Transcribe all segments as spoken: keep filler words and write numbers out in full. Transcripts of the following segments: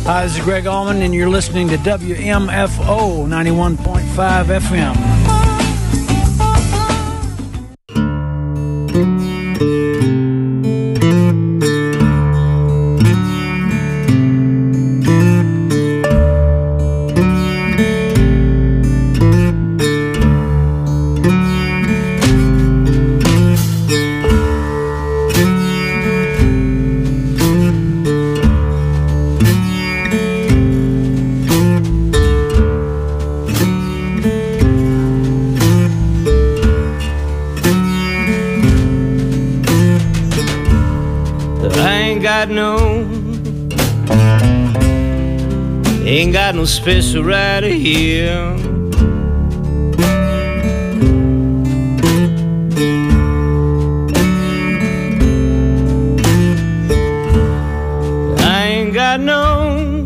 Hi, this is Greg Allman, and you're listening to W M F O ninety-one point five F M. Ain't got no special right here. I ain't got no,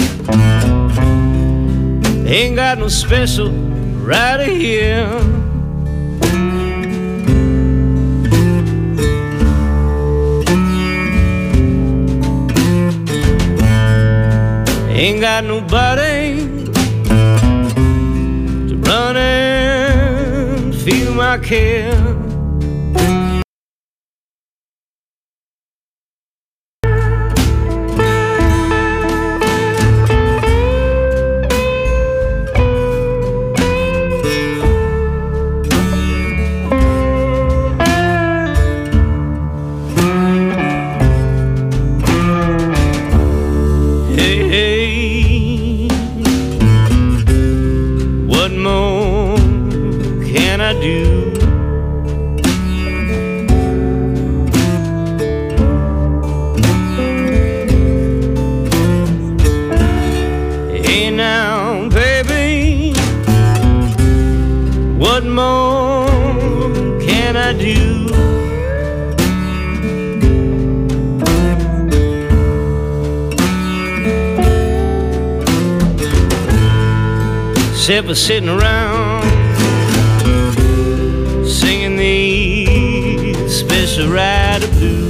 ain't got no special right here. Ain't got nobody to run and feel my care. Except for sitting around singing the special rider blues.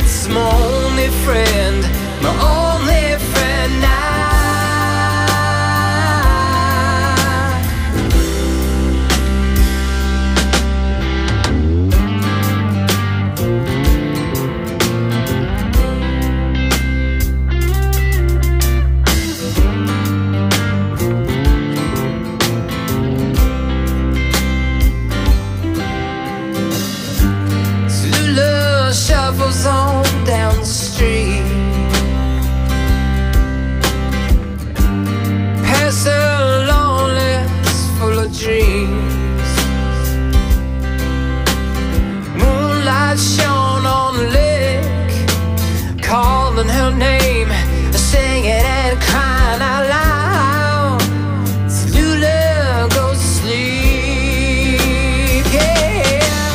it's my only friend, my only friend now. Shuffles on down the street, past her loneliness full of dreams. Moonlight shone on the lake, calling her name, singing and crying out loud. Lula goes to sleep, yeah.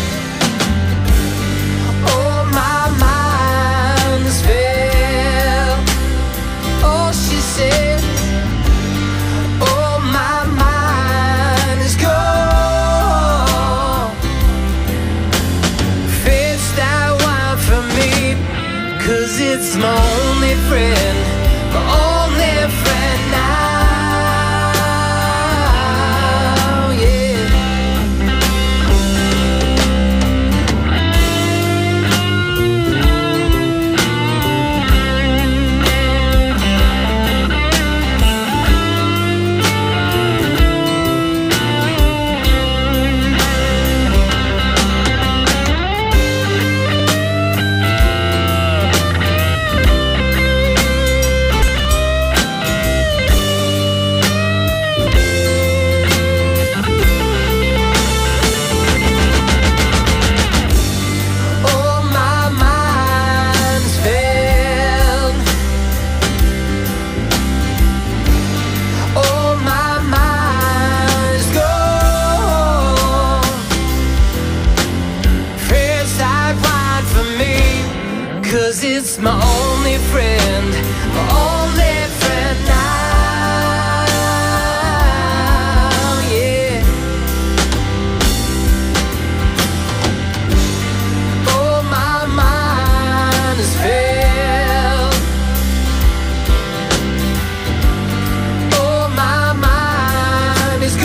It's my only friend, my only friend now, yeah. Cause it's my only friend, my only friend now, yeah. Oh, my mind is filled. Oh, my mind is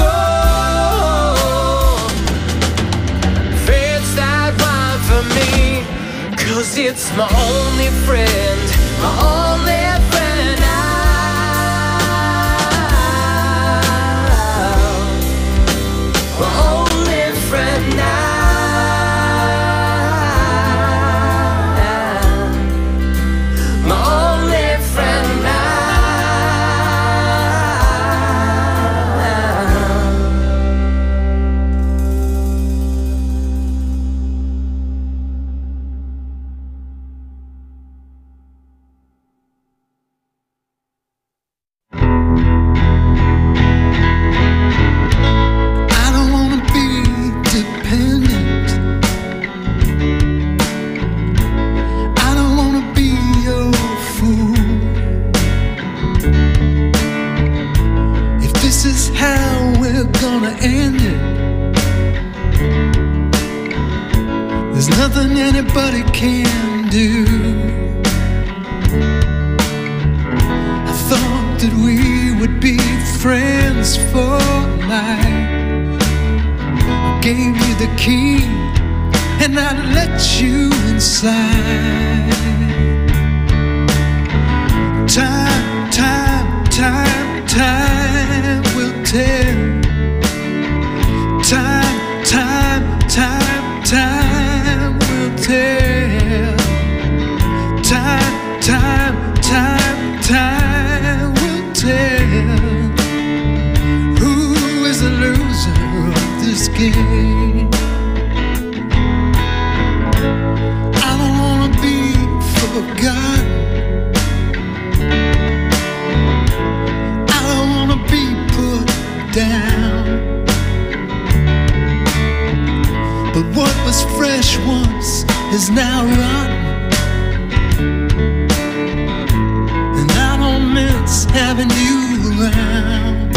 gone. Friends that run for me, cause it's my only friend, my only friend now, my only friend now, my only friend now. There's nothing anybody can do. I thought that we would be friends for life. I gave you the key and I let you inside. Time, time, time, time will tell. Time, time, time, time will tell. Time, time, time, time will tell. Who is the loser of this game? I don't wanna be forgotten. I don't wanna be put down. But what was fresh once is now rotten, and I don't miss having you around.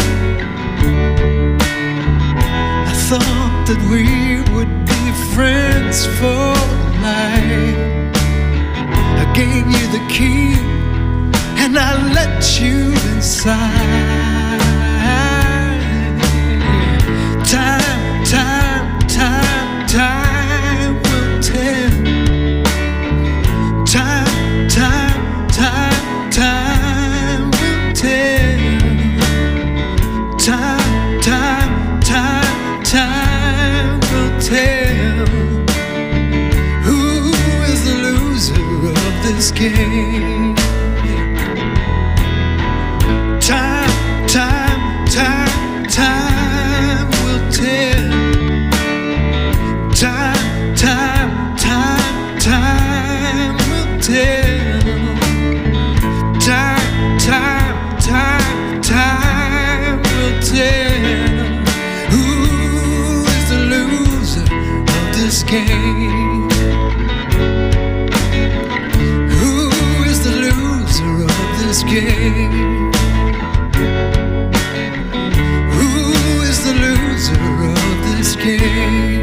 I thought that we would be friends for life. side. Time, time, time, time will tell. Time, time, time, time will tell. Time, time, time, time will tell. Who is the loser of this game? Time, time, time, time will tell. Time, time, time, time will tell. Time, time, time, time will tell. Who is the loser of this game? Who is the loser of this game? Who is the loser of this game?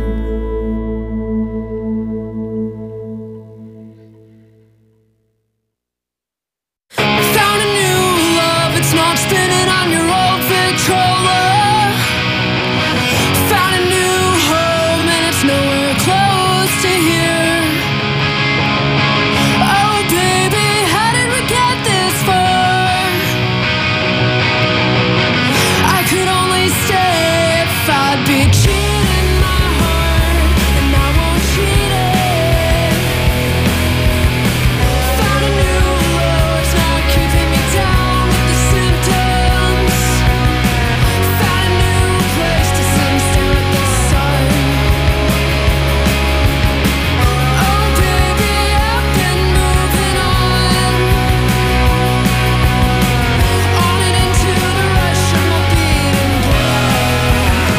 Found a new love, it's not spinning on your old Victrola. Found a new home and it's nowhere close to here. Oh baby, how did we get this far? I could only stay if I'd be cheating my heart, and I won't cheat it. Found a new low, it's not keeping me down with the symptoms. Found a new place to sit and stare at the sun. Oh baby, I've been moving on, on and into the rush of my beating blood.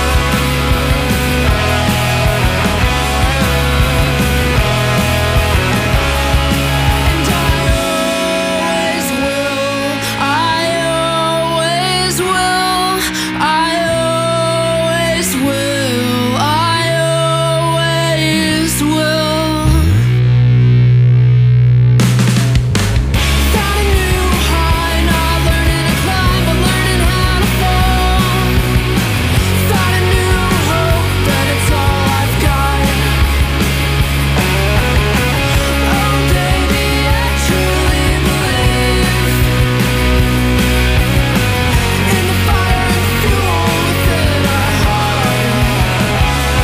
And I always will, I always will, I always will, I always will. Found a new high, not learning to climb, but learning how to fall. Found a new hope, but it's all I've got. Oh baby, I truly believe in the fire and fuel within our heart.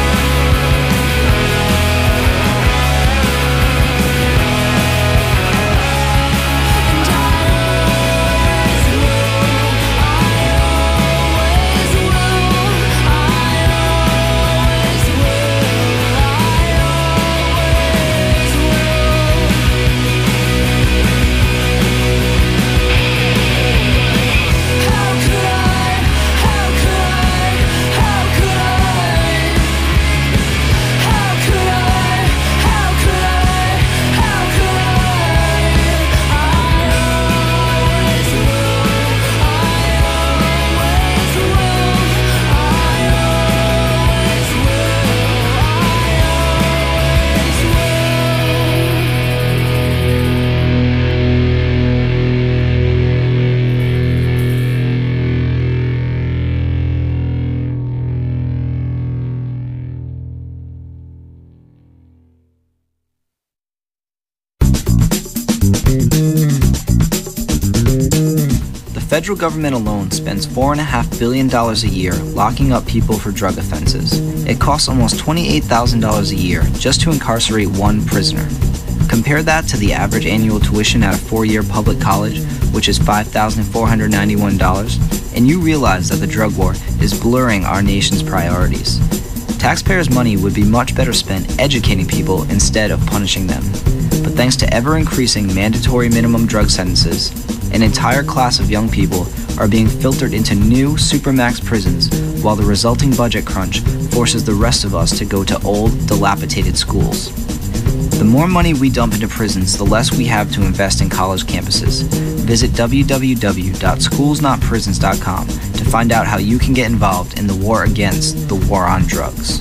And I always will, I always will, I always will, How could I, how could I, how could I? How could I, how could I, how could I? I always will, I always will, I always The federal government alone spends four point five billion dollars a year locking up people for drug offenses. It costs almost twenty-eight thousand dollars a year just to incarcerate one prisoner. Compare that to the average annual tuition at a four-year public college, which is five thousand four hundred ninety-one dollars, and you realize that the drug war is blurring our nation's priorities. Taxpayers' money would be much better spent educating people instead of punishing them. But thanks to ever-increasing mandatory minimum drug sentences, an entire class of young people are being filtered into new supermax prisons, while the resulting budget crunch forces the rest of us to go to old, dilapidated schools. The more money we dump into prisons, the less we have to invest in college campuses. Visit w w w dot schools not prisons dot com to find out how you can get involved in the war against the war on drugs.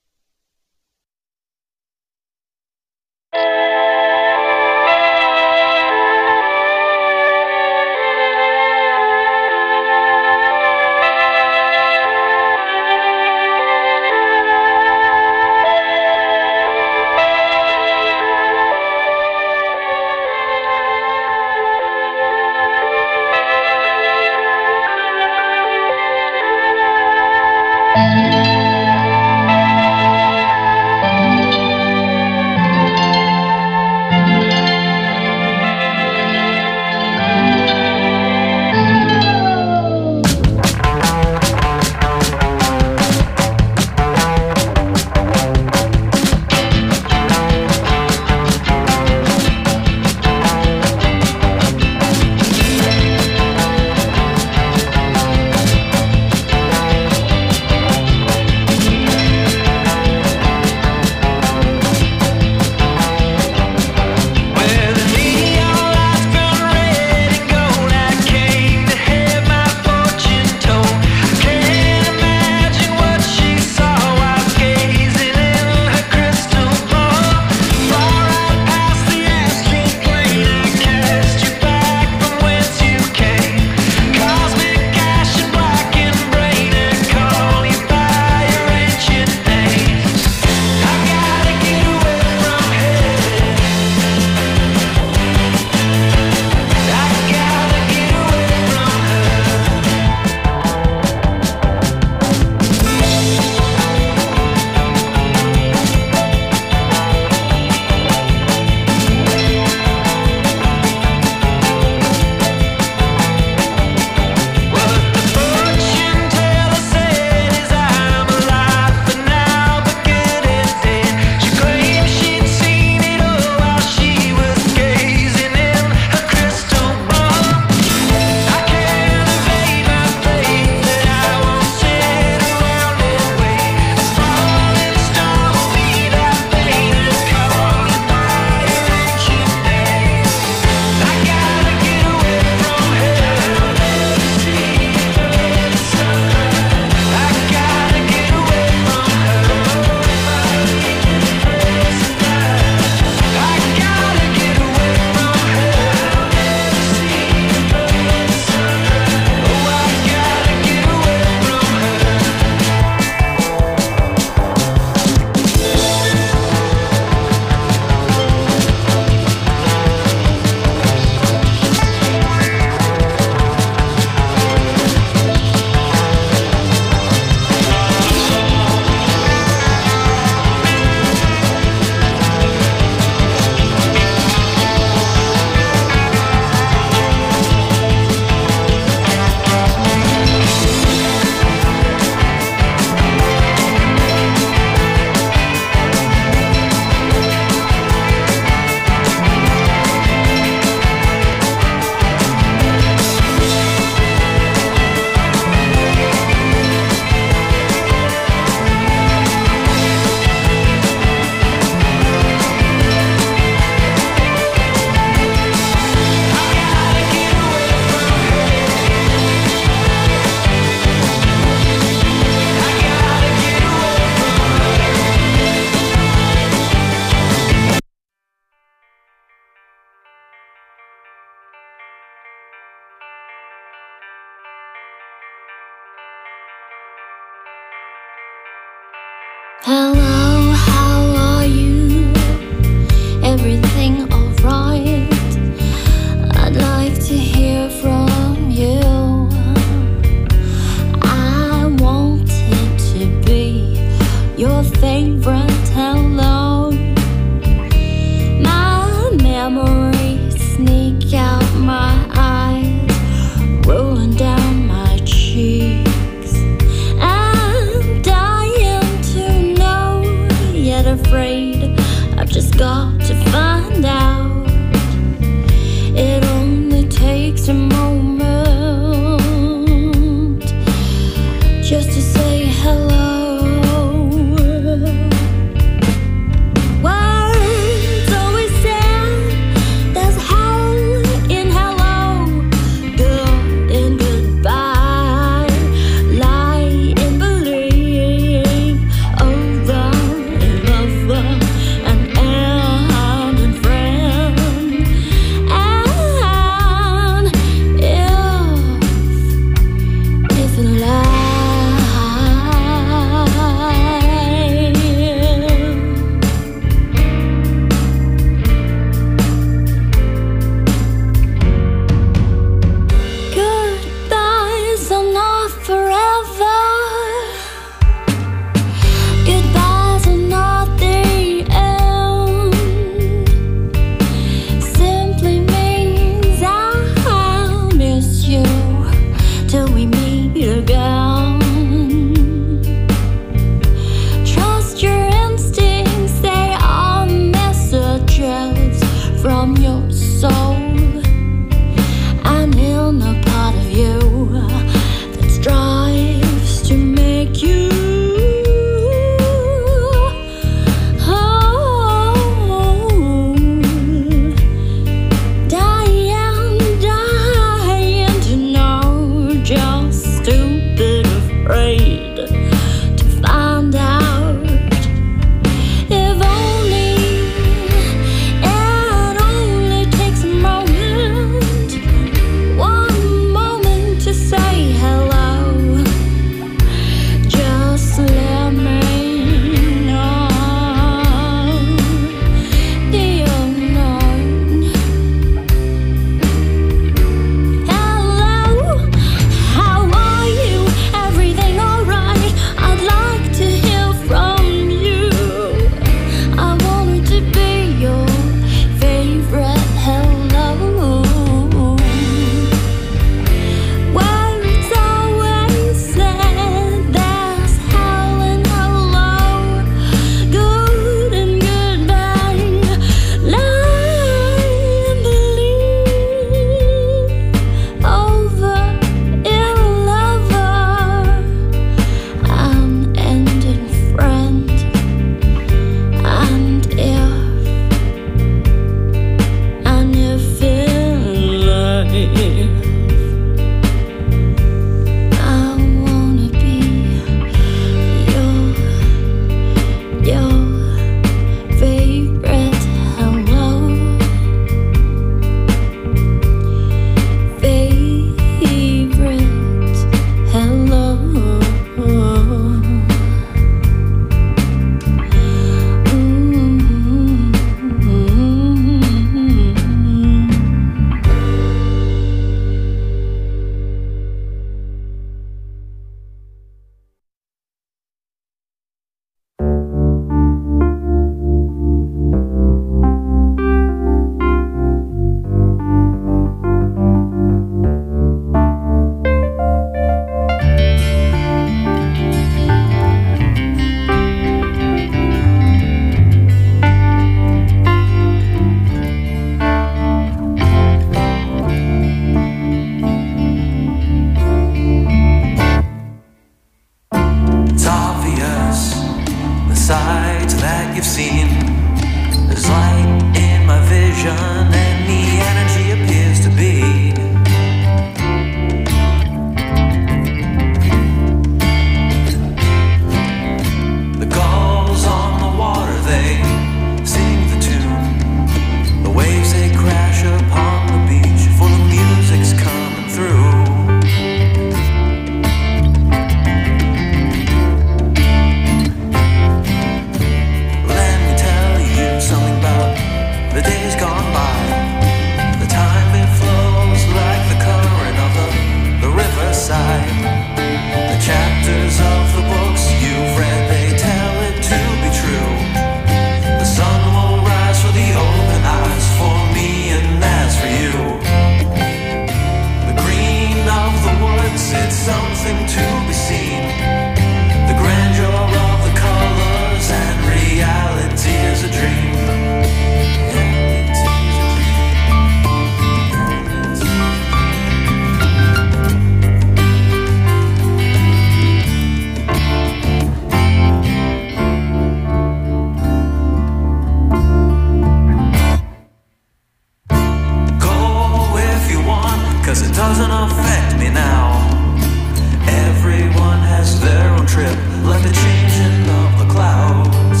'cause it doesn't affect me now. Everyone has their own trip, like the changing of the clouds.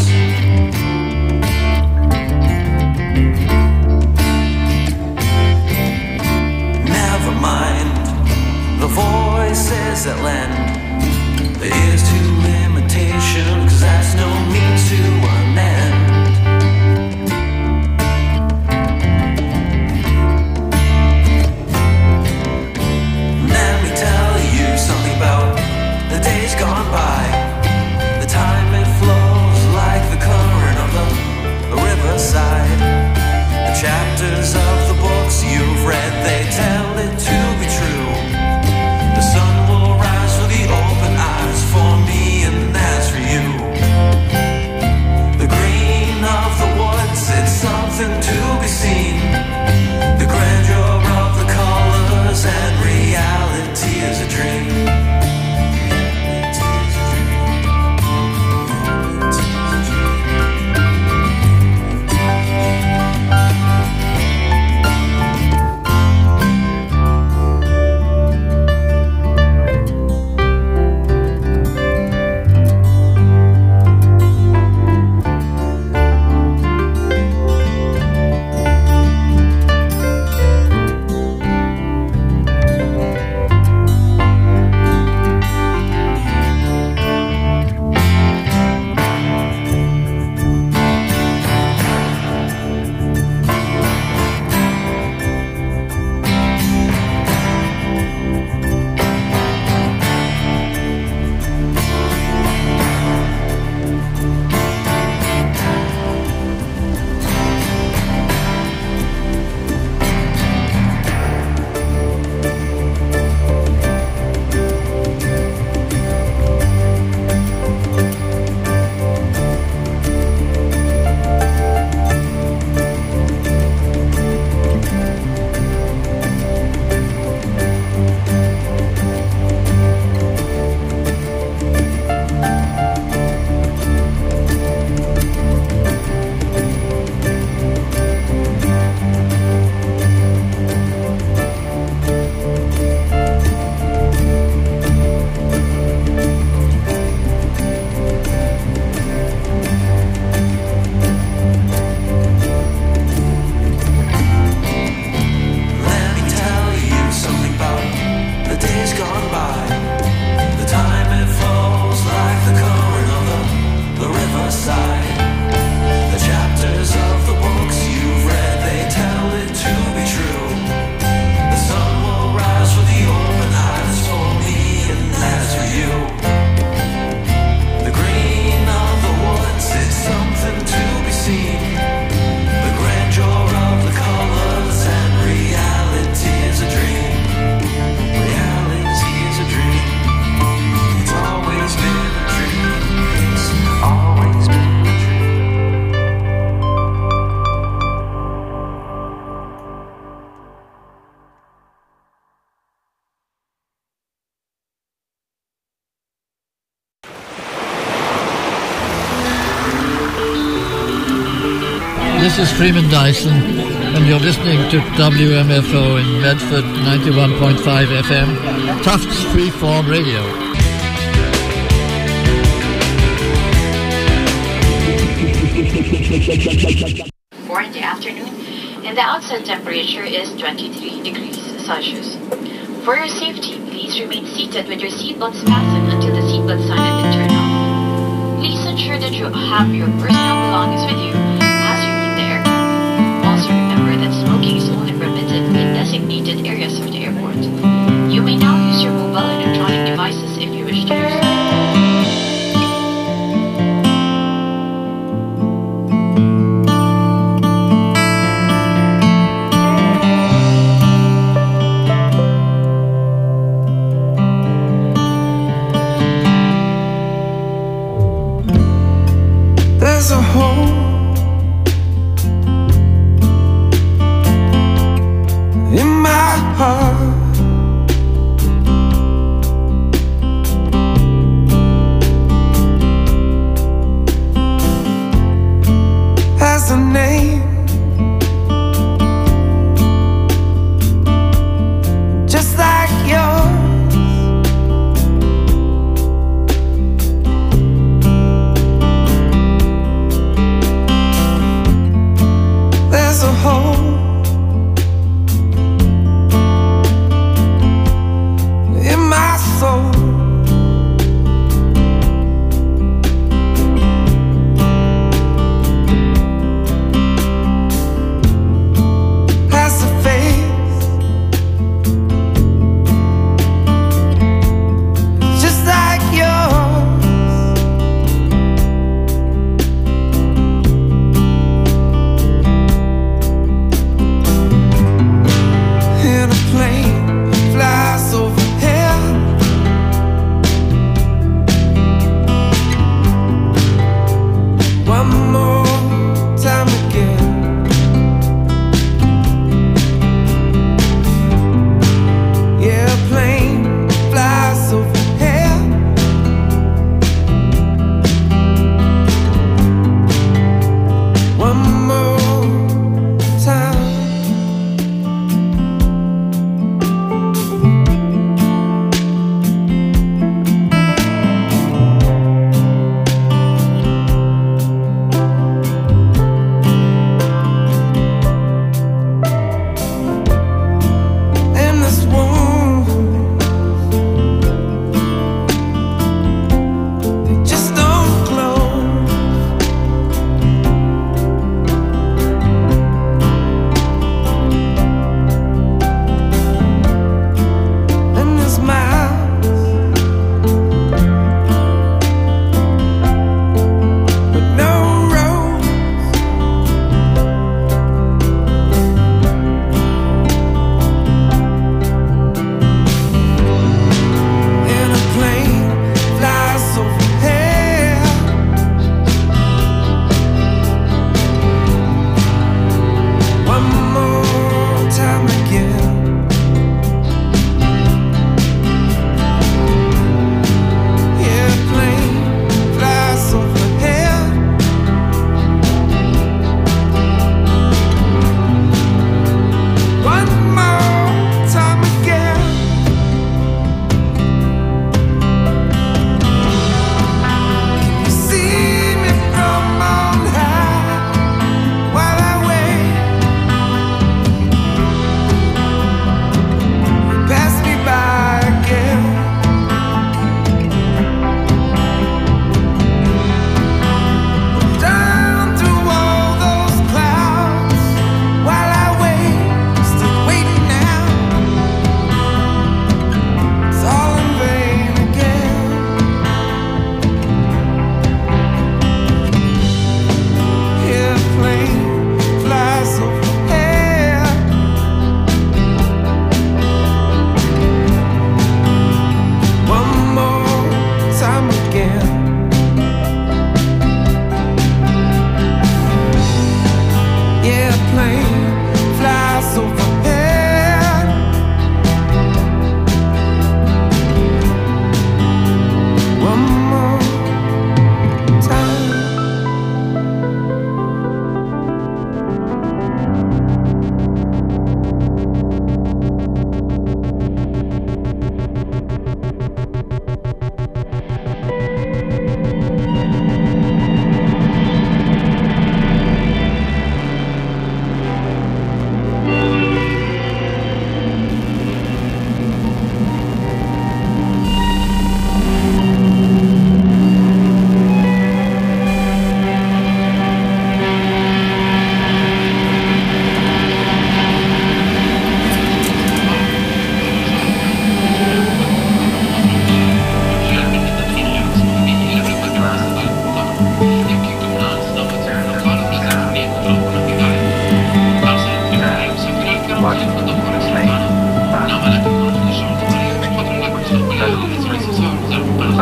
Never mind the voices that lend their ears to limitation, 'cause that's no means to an end. Let me tell you something about the days gone by. The time it flows like the current of the, the riverside. The chapters of the books you've read, they tell it to be true. The sun will rise for the open eyes, for me and that's for you. The green of the woods, it's something to be seen. The grandeur of the colors, and reality is a dream. This is Freeman Dyson, and you're listening to W M F O in Medford, ninety-one point five F M, Tufts Freeform Radio. Four in the afternoon, and the outside temperature is twenty-three degrees Celsius. For your safety, please remain seated with your seatbelts fastened until the seatbelt sign has been turned off. Please ensure that you have your personal belongings with you as you leave the aircraft. Also remember that smoking is only permitted in designated areas of the airport. You may now use your mobile electronic devices if you wish to use them. There's a hole in my heart.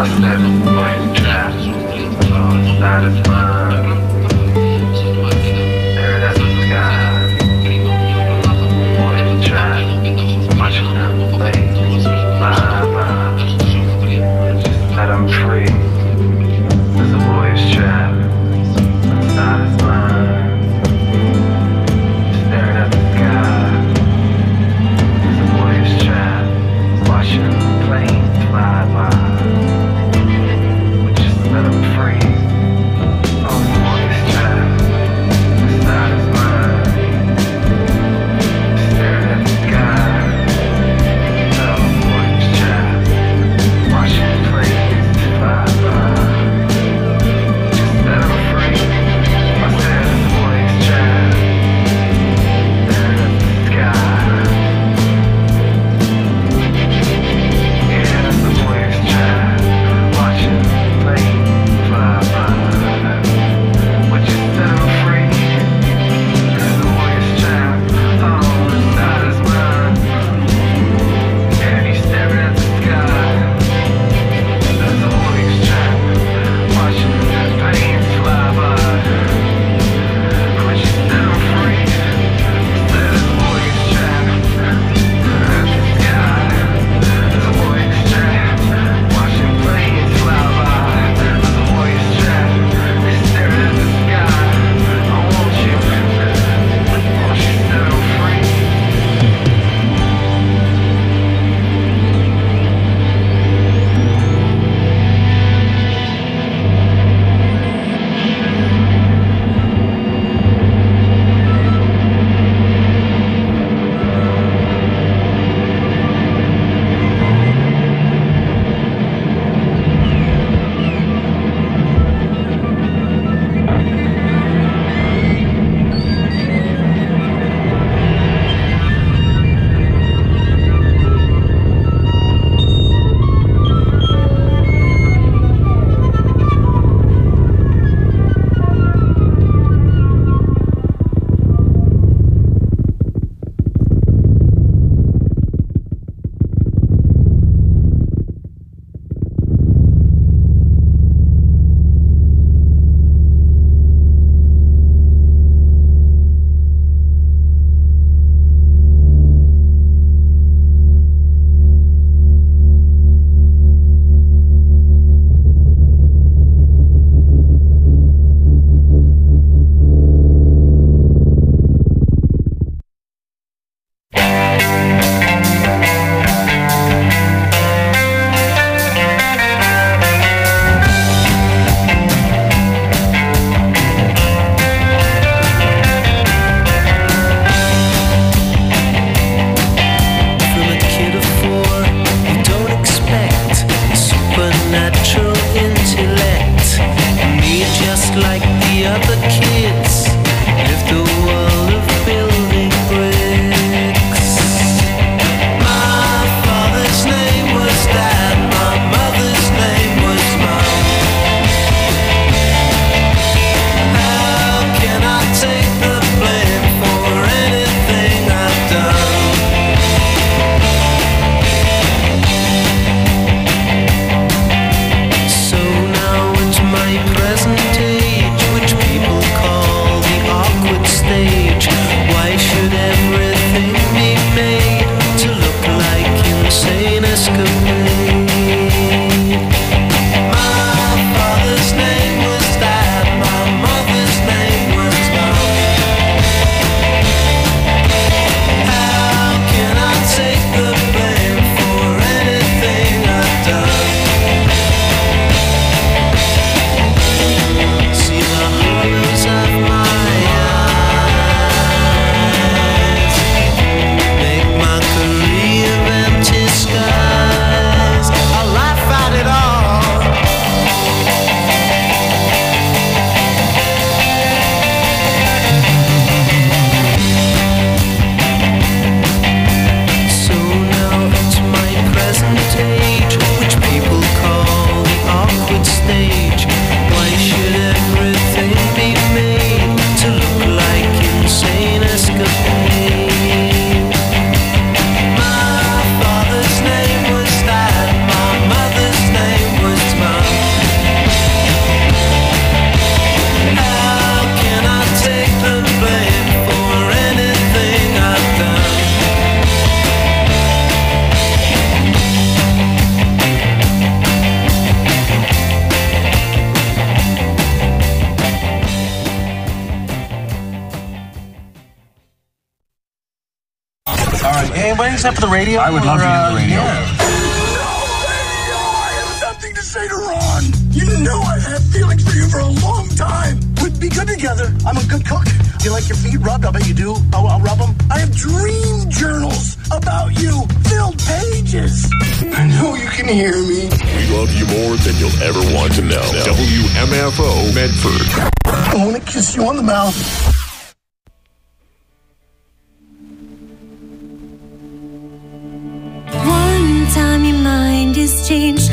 Lost that boy's trap. Lost that his mind. Staring at the sky. Boy's trap. Watching them play. Bye bye. Just let him free. There's a boy's trap. Not his mind. Staring at the sky. There's a boy's trap. Watching planes fly by. that for the radio? I would love to hear the radio. Yeah. Something to say to Ron. You know I've had feelings for you for a long time. We'd be good together. I'm a good cook. Do you like your feet rubbed? I bet you do. Oh, I'll rub them. I have dream journals about you. Filled pages. I know you can hear me. We love you more than you'll ever want to know. W M F O Medford. I want to kiss you on the mouth. One time your mind is changed.